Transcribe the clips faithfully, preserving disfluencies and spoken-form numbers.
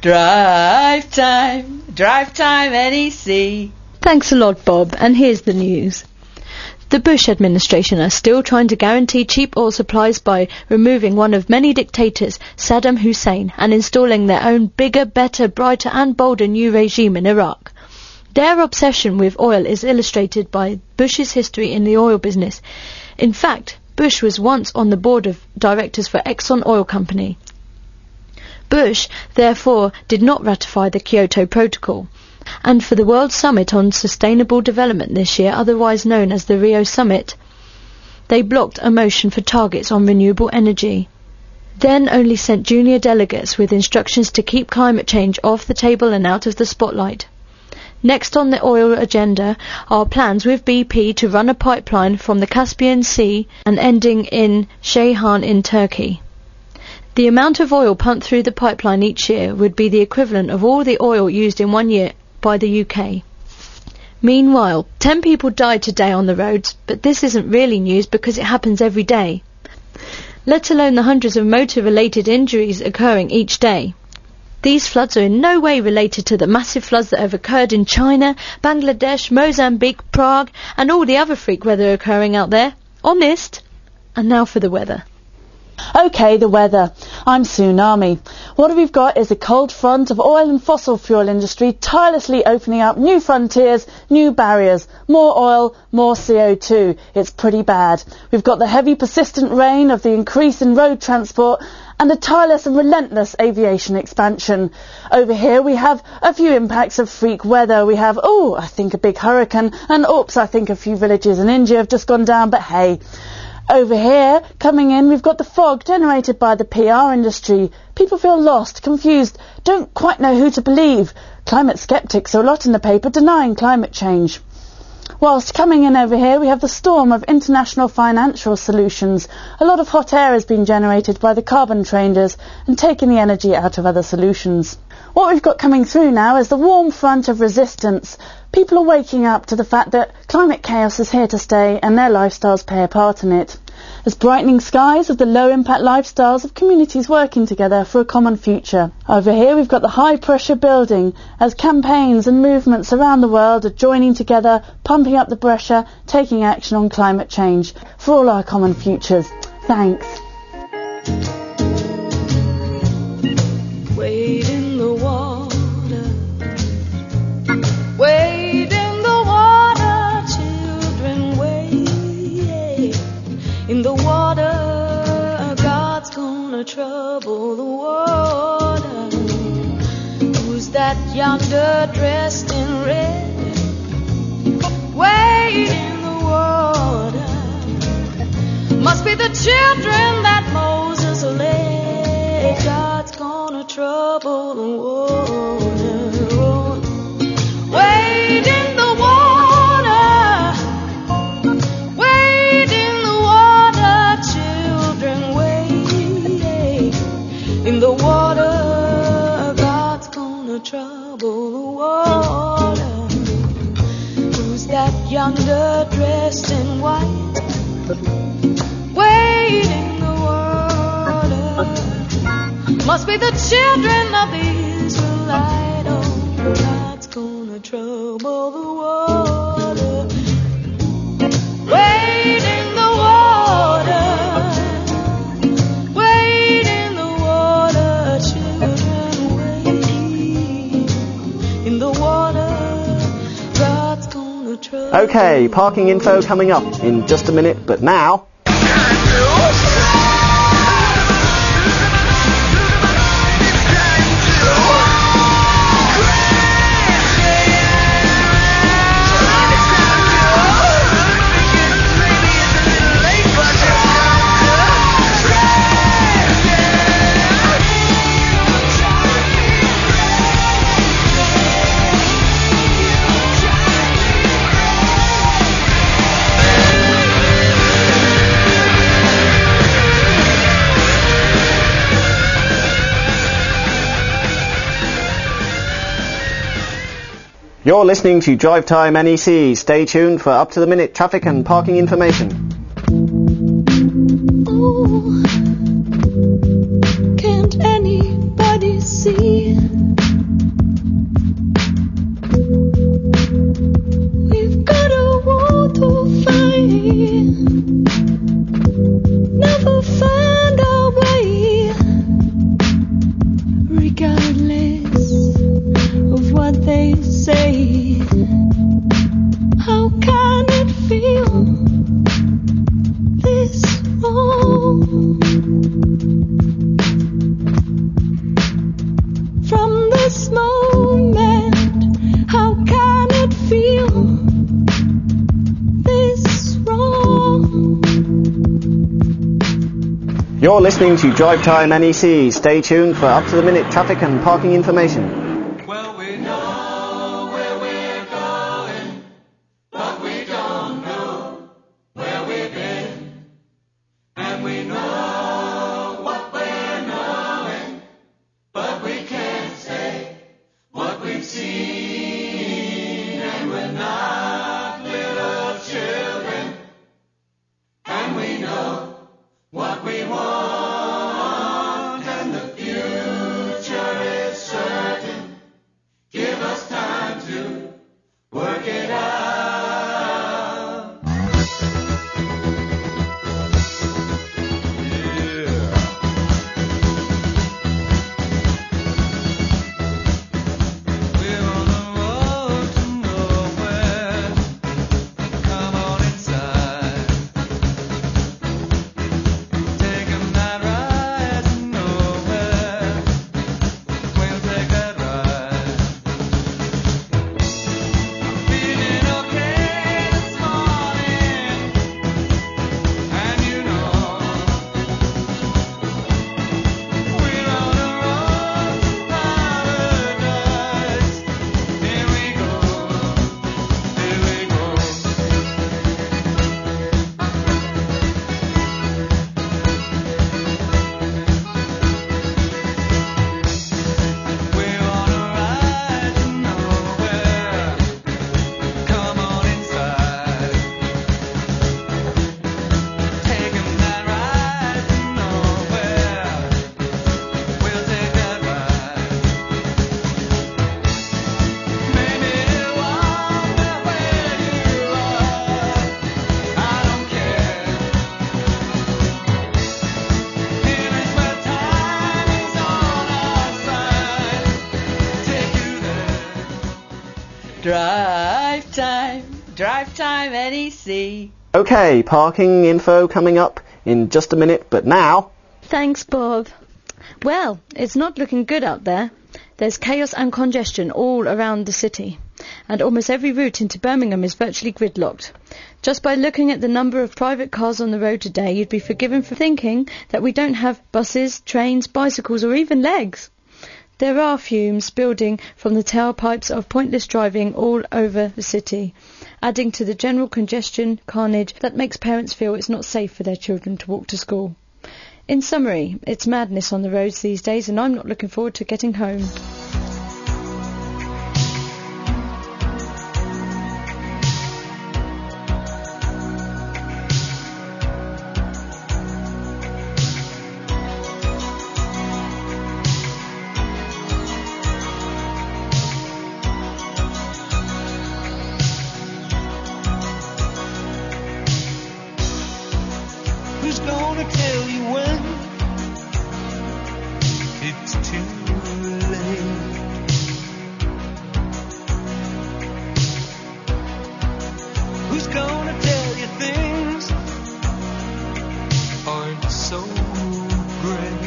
Drive time, drive time N E C. Thanks a lot, Bob, and here's the news. The Bush administration are still trying to guarantee cheap oil supplies by removing one of many dictators, Saddam Hussein, and installing their own bigger, better, brighter and bolder new regime in Iraq. Their obsession with oil is illustrated by Bush's history in the oil business. In fact, Bush was once on the board of directors for Exxon Oil Company. Bush, therefore, did not ratify the Kyoto Protocol. And for the World Summit on Sustainable Development this year, otherwise known as the Rio Summit, they blocked a motion for targets on renewable energy. Then only sent junior delegates with instructions to keep climate change off the table and out of the spotlight. Next on the oil agenda are plans with B P to run a pipeline from the Caspian Sea and ending in Ceyhan in Turkey. The amount of oil pumped through the pipeline each year would be the equivalent of all the oil used in one year by the U K. Meanwhile, ten people died today on the roads, but this isn't really news because it happens every day, let alone the hundreds of motor-related injuries occurring each day. These floods are in no way related to the massive floods that have occurred in China, Bangladesh, Mozambique, Prague, and all the other freak weather occurring out there. Honest. And now for the weather. OK, the weather. I'm Tsunami. What we've got is a cold front of oil and fossil fuel industry tirelessly opening up new frontiers, new barriers, more oil, more C O two. It's pretty bad. We've got the heavy persistent rain of the increase in road transport and a tireless and relentless aviation expansion. Over here we have a few impacts of freak weather. We have, oh, I think a big hurricane, and oops, I think a few villages in India have just gone down, but hey. Over here, coming in, we've got the fog generated by the P R industry. People feel lost, confused, don't quite know who to believe. Climate skeptics are a lot in the paper denying climate change. Whilst coming in over here, we have the storm of international financial solutions. A lot of hot air has been generated by the carbon traders and taking the energy out of other solutions. What we've got coming through now is the warm front of resistance. People are waking up to the fact that climate chaos is here to stay and their lifestyles play a part in it. As brightening skies of the low-impact lifestyles of communities working together for a common future. Over here we've got the high-pressure building as campaigns and movements around the world are joining together, pumping up the pressure, taking action on climate change for all our common futures. Thanks. Wade in the water, wade in the water, children, wade in the water. God's gonna trouble the water. Who's that yonder dressed in red? Wade in the water. Must be the children that Moses led. God's gonna trouble the water. Wade in the water, wade in the water, children, wade in the water. God's gonna trouble the water. Who's that yonder dressed in white? Wade in the water. Must be the children of the Israelite. Oh, God's gonna trouble the water. Wade in the water, wade in the water, children, wade in the water. God's gonna trouble. OK, parking info coming up in just a minute, but now... You're listening to Drive Time N E C. Stay tuned for up-to-the-minute traffic and parking information. Ooh, can't anybody see? regardless of what they say. How can it feel this wrong? From this moment, how can it feel this wrong? You're listening to Drive Time N E C. Stay tuned for up-to-the-minute traffic and parking information. Well, we know where we're going, but we don't know where we've been. And we know what we're knowing, but we can't say what we've seen. And we're not little children, and we know what we want, and the future is certain. Give us time to work it out. Yeah. We're on the road to nowhere. Come on inside. Take a night ride to nowhere. We'll take that ride. Feeling okay this morning, and you know we're on the road to paradise. Here we go, here we go. We're on a ride to nowhere. Come on inside. Taking that ride to nowhere. We'll take that ride. Maybe wonder where you are. I don't care. Here is where time is on our side. Take you there. Drive time, drive time N E C. Okay, parking info coming up in just a minute, but now... Thanks, Bob. Well, it's not looking good out there. There's chaos and congestion all around the city, and almost every route into Birmingham is virtually gridlocked. Just by looking at the number of private cars on the road today, you'd be forgiven for thinking that we don't have buses, trains, bicycles, or even legs. There are fumes building from the tailpipes of pointless driving all over the city, adding to the general congestion carnage that makes parents feel it's not safe for their children to walk to school. In summary, it's madness on the roads these days, and I'm not looking forward to getting home. Who's gonna tell you when it's too late? Who's gonna tell you things aren't so great?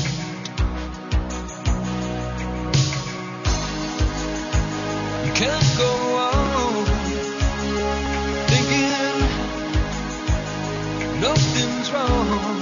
You can't go on thinking nothing's wrong.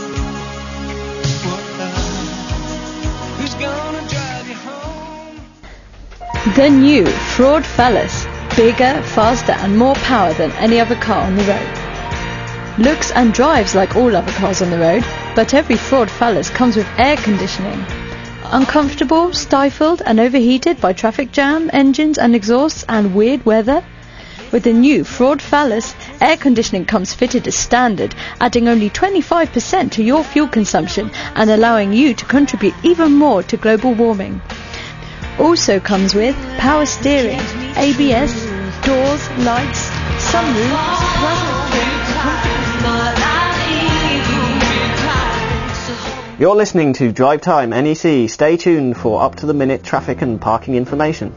What? Who's gonna drive you home? The new Ford Phallus. Bigger, faster and more power than any other car on the road. Looks and drives like all other cars on the road, but every Ford Phallus comes with air conditioning. Uncomfortable, stifled and overheated by traffic jam, engines and exhausts and weird weather? With the new Ford Phallus, air conditioning comes fitted as standard, adding only twenty-five percent to your fuel consumption and allowing you to contribute even more to global warming. Also comes with power steering, A B S, doors, lights, sunroof, plus You're listening to Drive Time N E C. Stay tuned for up-to-the-minute traffic and parking information.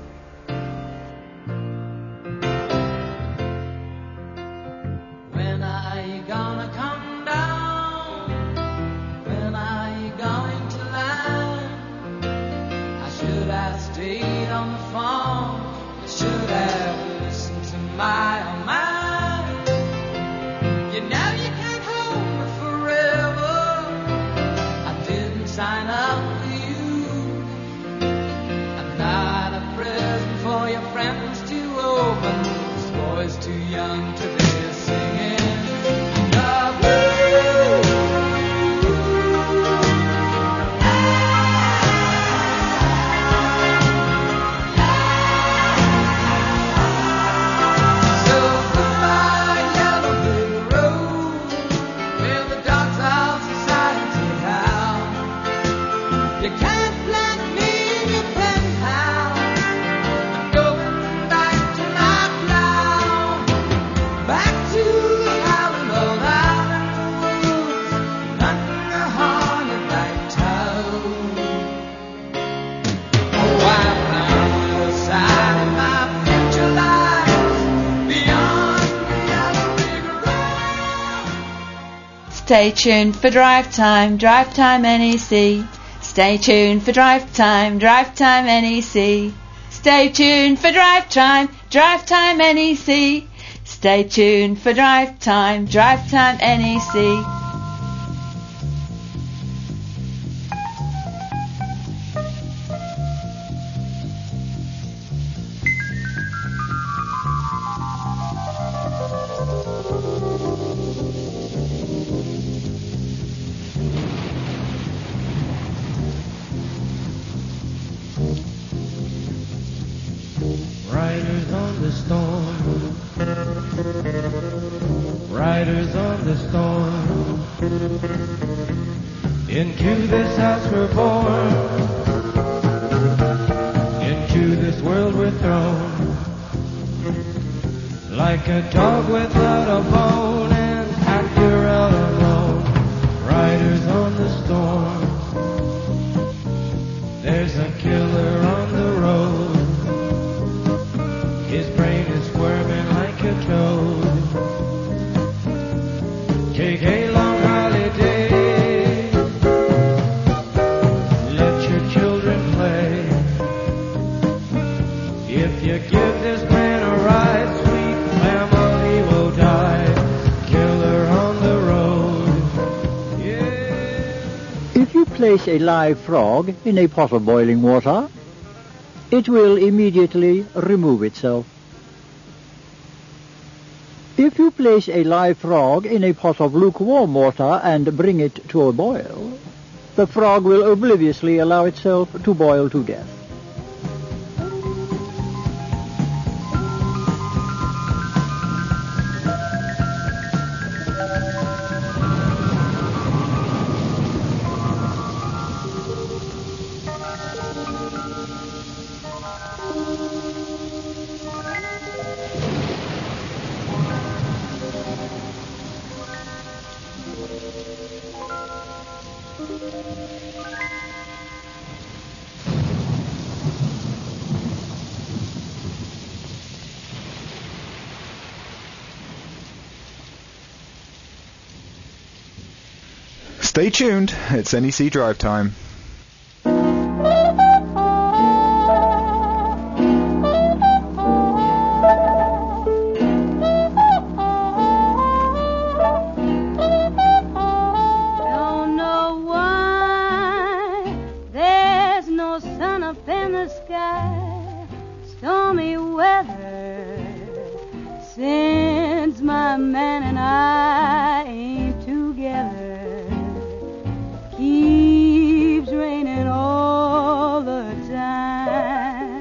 When are you gonna come down? When are you going to land? I should have stayed on the phone. I should have listened to my own mind. You know you can't hold me forever. I didn't sign up for you. I'm not a present for your friends to open. This boy's too young to be singing the blues. So goodbye, yellow brick road, where the dogs of society howl. You can't plant me in your penthouse. I'm going back to my plow, back to the howling old out in the woods, nothing a haunted like town. Oh, I found the side of my future life beyond the yellow brick road. Stay tuned for Drive Time, Drive Time N E C. Stay tuned for Drive Time, Drive Time N E C. Stay tuned for Drive Time, Drive Time N E C. Stay tuned for Drive Time, Drive Time N E C. Riders on the storm, riders on the storm. Into this house we're born, into this world we're thrown. Like a dog without a bone, and actor out alone. Riders on the storm, there's a killer on the road. His brain is squirming like a toad. Take a long holiday. Let your children play. If you give this man a ride, sweet family will die. Killer on the road. Yeah. If you place a live frog in a pot of boiling water, it will immediately remove itself. If you place a live frog in a pot of lukewarm water and bring it to a boil, the frog will obliviously allow itself to boil to death. Stay tuned, it's N E C Drive Time. Don't know why there's no sun up in the sky. Stormy weather since my man and I ain't together. Keeps raining all the time.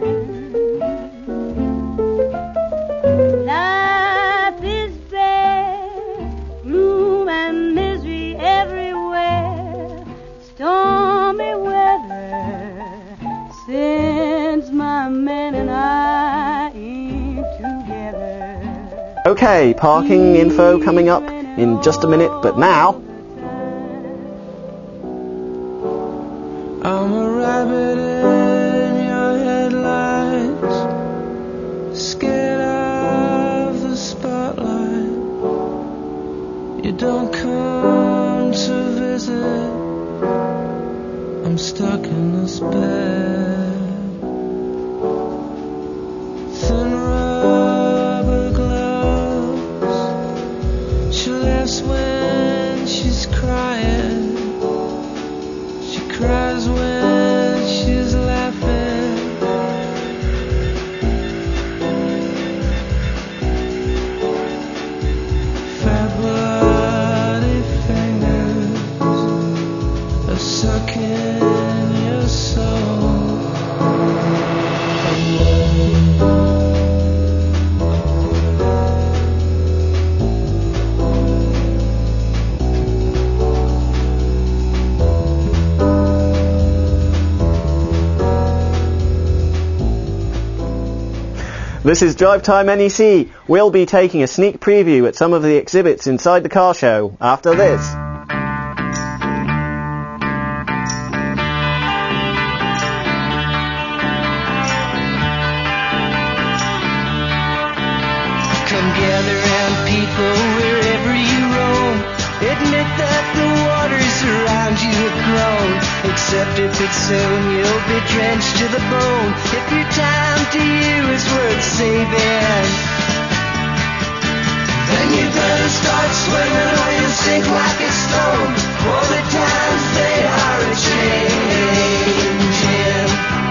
Life is bare, gloom and misery everywhere. Stormy weather since my man and I ain't together. Okay, parking info coming up in just a minute, but now This is Drive Time N E C. We'll be taking a sneak preview at some of the exhibits inside the car show after this. Come gather round, people, wherever you roam. Admit that the waters around you have grown. Except if it's soon, you'll be drenched to the bone. If your time to you is worth saving, then you better start swimming or you'll sink like a stone. For the times they are a-changing.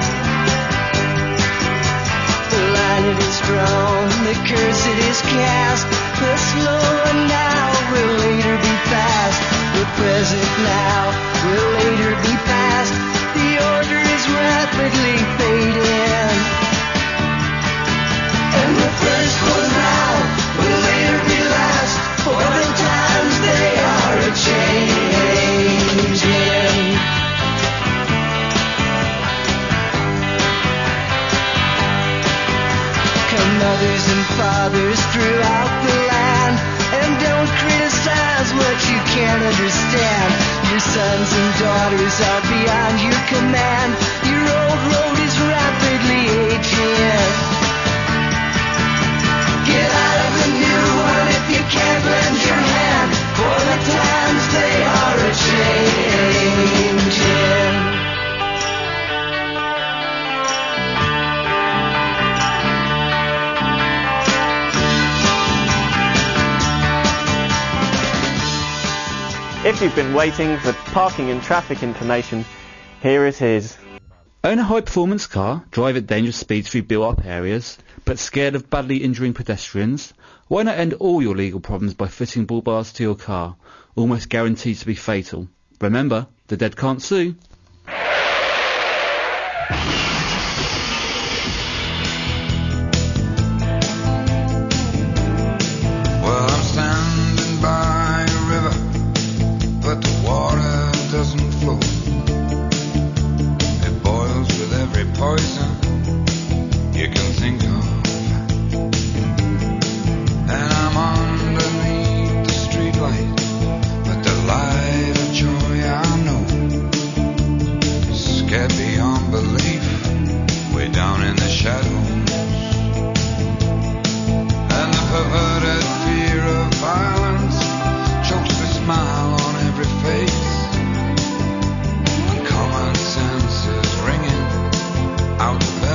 The line it is drawn, the curse it is cast. The slow one now will later be fast. The present now will later be past. The order is rapidly fading. And the first one now will later be last. For the times they are a-changing. Come mothers and fathers throughout the land, and don't criticize what you can't understand. Your sons and daughters are beyond your command. Your old road is rapidly aging. Get out of the new one if you can't lend your hand. For the times they are a-changing. If you've been waiting for parking and traffic information, here it is. Own a high-performance car, drive at dangerous speeds through built-up areas, but scared of badly injuring pedestrians? Why not end all your legal problems by fitting bull bars to your car, almost guaranteed to be fatal? Remember, the dead can't sue. Well, I'm standing by a river, but the water doesn't flow. It boils with every poison you can think of. And I'm underneath the street light, but the light of joy I know is scared beyond belief, way down in the shadows. And the perverted fear of violence chokes the smile on every face. And common sense is ringing out the bell.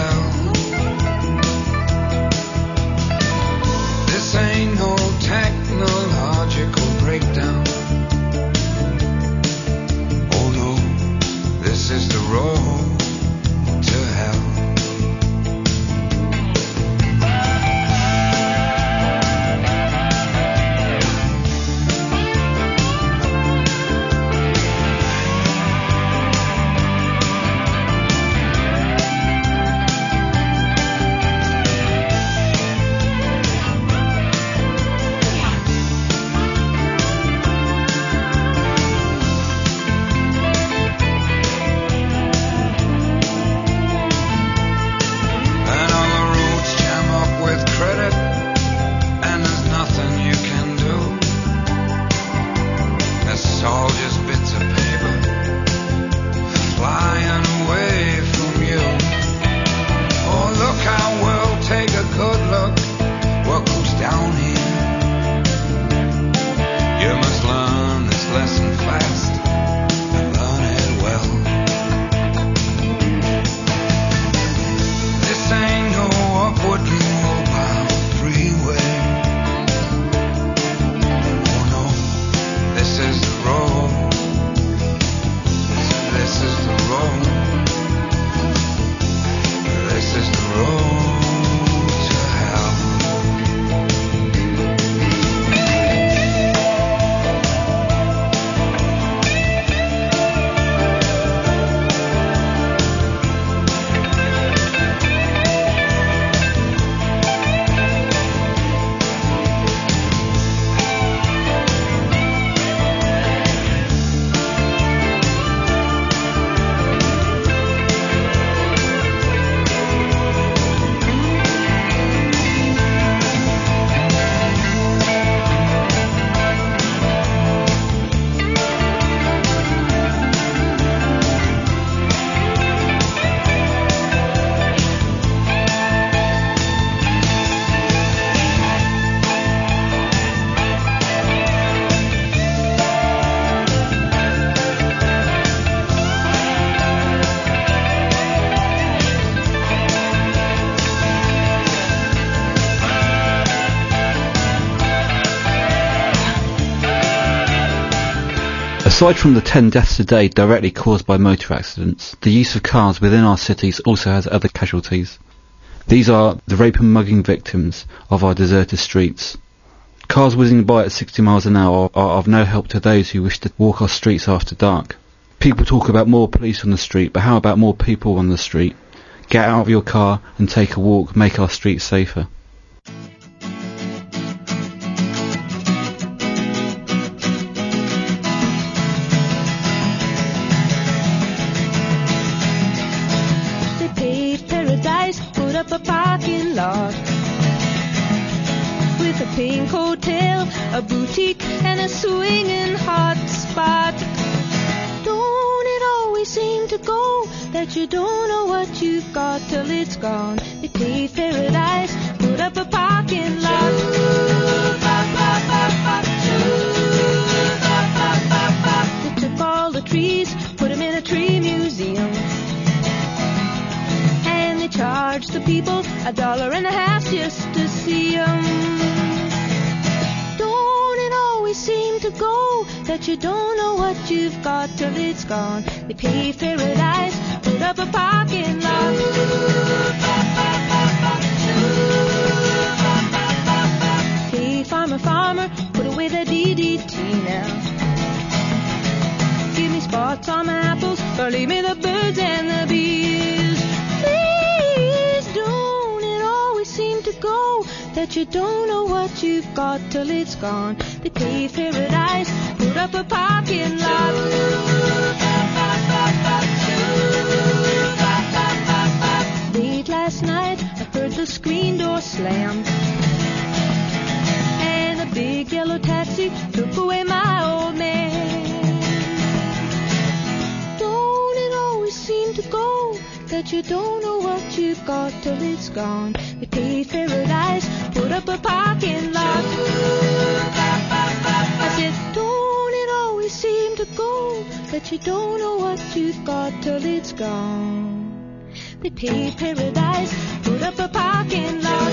Aside from the ten deaths a day directly caused by motor accidents, the use of cars within our cities also has other casualties. These are the rape and mugging victims of our deserted streets. Cars whizzing by at sixty miles an hour are of no help to those who wish to walk our streets after dark. People talk about more police on the street, but how about more people on the street? Get out of your car and take a walk, make our streets safer. They paved paradise, put up a parking lot with a pink hotel, a boutique, and a swinging hot spot. Don't it always seem to go that you don't know what you've got till it's gone? They paved paradise, put up a parking lot. They took all the trees, put them in a tree museum, and they charged the people a dollar and a half just to see them. Don't it always seem to go that you don't know what you've got till it's gone? They paved paradise, put up a parking lot. Hey, farmer, farmer, put away the D D T now. Give me spots on my apples, or leave me the birds and the bees. Please, don't it always seem to go that you don't know what you've got till it's gone? They paved paradise, put up a parking lot. Late last night, I heard the screen door slam, and a big yellow taxi took away my old man. Don't it always seem to go that you don't know what you've got till it's gone? They paved paradise, put up a parking lot. I said, don't it always seem to go that you don't know what you've got till it's gone? They paved paradise, put up a parking lot.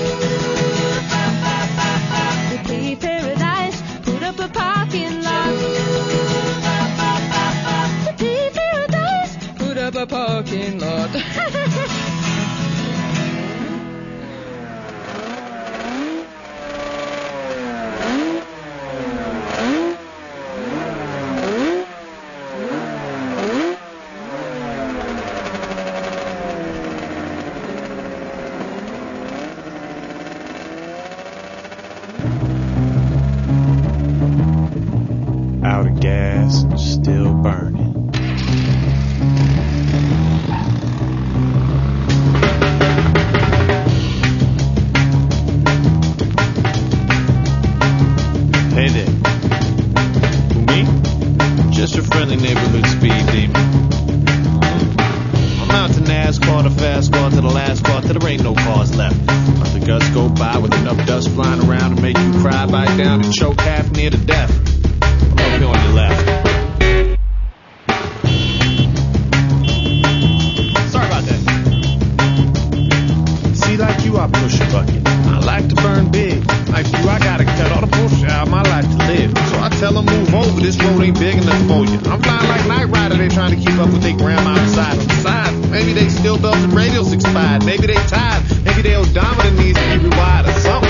They paved paradise, put up a parking lot. They paved paradise, put up a parking lot. Out of gas, still burning. Hey there. Who, me? Just your friendly neighborhood speed demon. I'm out to NASCAR, to fast car, to the last car, till there ain't no cars left. Let the gusts go by with enough dust flying around to make you cry, bite down, and choke half near to death. On your left. Sorry about that. See, like you, I push a bucket. I like to burn big. Like you, I gotta cut all the bullshit out of my life to live. So I tell them move over, this road ain't big enough for you. I'm flying like Knight Rider, they trying to keep up with their grandma inside. Besides, maybe they still belts and radios expired. Maybe they tired. Maybe their odometer needs to be rewired or something.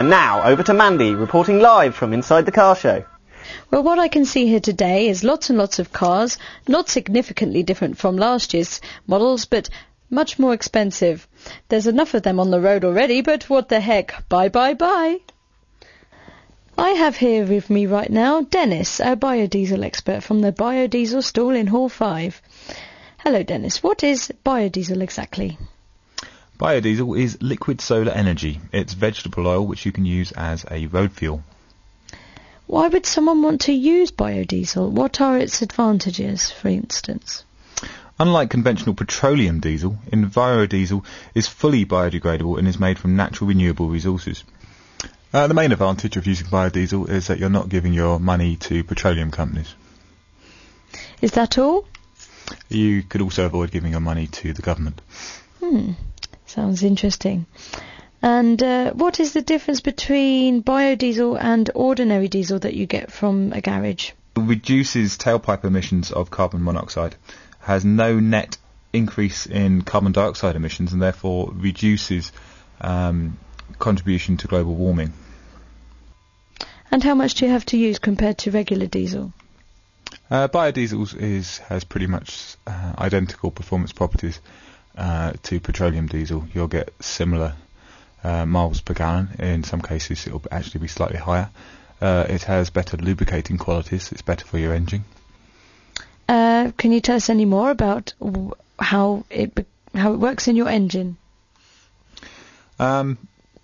And now, over to Mandy, reporting live from inside the car show. Well, what I can see here today is lots and lots of cars, not significantly different from last year's models, but much more expensive. There's enough of them on the road already, but what the heck, bye bye bye. I have here with me right now Dennis, a biodiesel expert from the biodiesel stall in Hall five. Hello Dennis, what is biodiesel exactly? Biodiesel is liquid solar energy. It's vegetable oil which you can use as a road fuel. Why would someone want to use biodiesel? What are its advantages, for instance? Unlike conventional petroleum diesel, envirodiesel is fully biodegradable and is made from natural renewable resources. Uh, the main advantage of using biodiesel is that you're not giving your money to petroleum companies. Is that all? You could also avoid giving your money to the government. Hmm, sounds interesting. And uh, what is the difference between biodiesel and ordinary diesel that you get from a garage? It reduces tailpipe emissions of carbon monoxide, has no net increase in carbon dioxide emissions, and therefore reduces um, contribution to global warming. And how much do you have to use compared to regular diesel? Uh, biodiesel is, has pretty much uh, identical performance properties uh, to petroleum diesel. You'll get similar uh, miles per gallon. In some cases it will actually be slightly higher. Uh, it has better lubricating qualities. It's better for your engine. Uh, can you tell us any more about w- how it be- how it works in your engine? Um,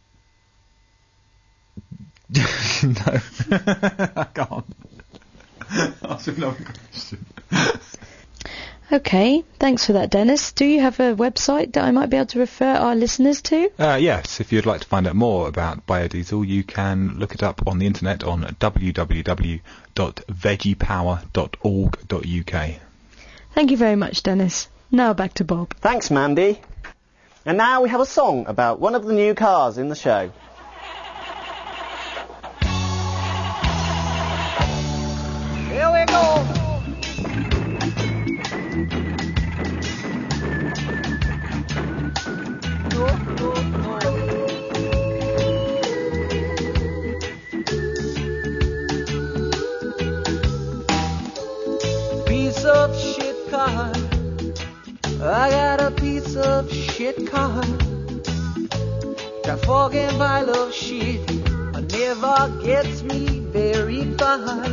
no, I can't. Ask another question. Okay, thanks for that, Dennis. Do you have a website that I might be able to refer our listeners to? Uh, yes, if you'd like to find out more about biodiesel, you can look it up on the internet on w w w dot veggiepower dot org dot u k. Thank you very much, Dennis. Now back to Bob. Thanks, Mandy. And now we have a song about one of the new cars in the show. Here we go. No, no, no. Piece of shit car. I got a piece of shit car. That fucking pile of shit never gets me very far.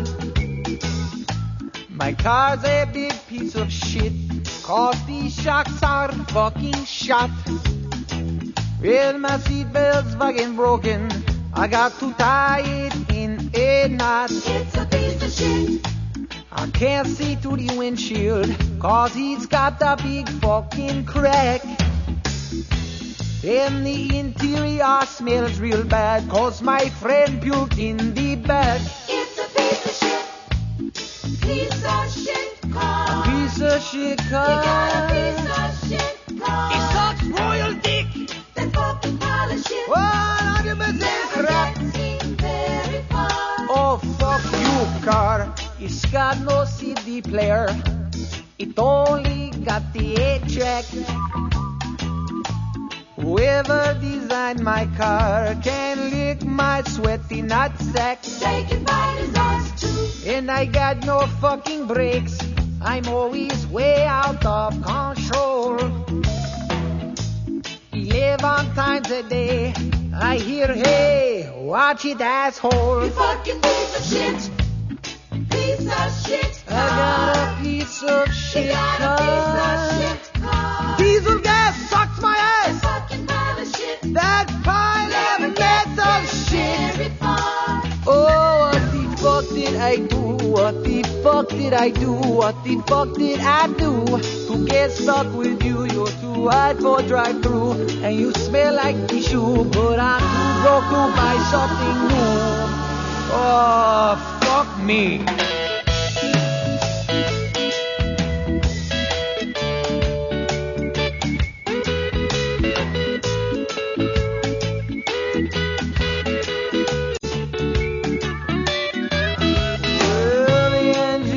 My car's a big piece of shit, 'cause these shocks are fucking shot. Well, my seatbelt's fucking broken, I got to tie it in a knot. It's a piece of shit. I can't see through the windshield, 'cause he's got a big fucking crack. And the interior smells real bad, 'cause my friend puked in the back. It's a piece of shit. Piece of shit car. A piece of shit car. You got a piece of shit car. It sucks royal dick. That fucking pile of shit. one hundred percent crap. Very far. Oh, fuck you, car. It's got no C D player. It only got the eight track. Whoever designed my car can lick my sweaty nutsack. Take it by the ass too. And I got no fucking brakes. I'm always way out of control. Eleven times a day I hear, hey, watch it, asshole. You fucking piece of shit. Piece of shit car. I got a piece of shit you got car. A piece of shit car. Diesel gas sucks my ass. Fucking pile of shit. That pile of metal shit. Oh, what the fuck did I do? What the fuck did I do? What the fuck did I do to get stuck with you? You're too wide for drive-through, and you smell like tissue. But I'm too broke to buy something new. Oh, fuck me.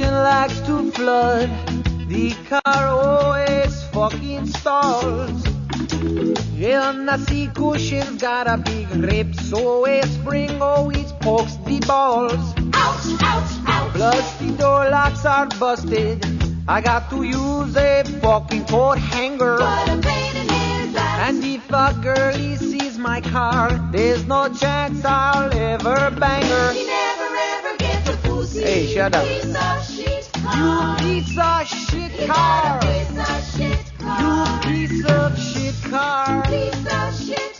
Flood. The car always fucking stalls. Yeah, and I see Cushion's got a big rip, so a spring always pokes the balls. Ouch, ouch, ouch. Plus the door locks are busted. I got to use a fucking coat hanger. What a pain in his ass. And if a girlie sees my car, there's no chance I'll ever bang her. He never ever gets a pussy. Hey, shut up. Piece of shit car. You piece of shit car. Piece of shit car. You piece of shit car. Piece of shit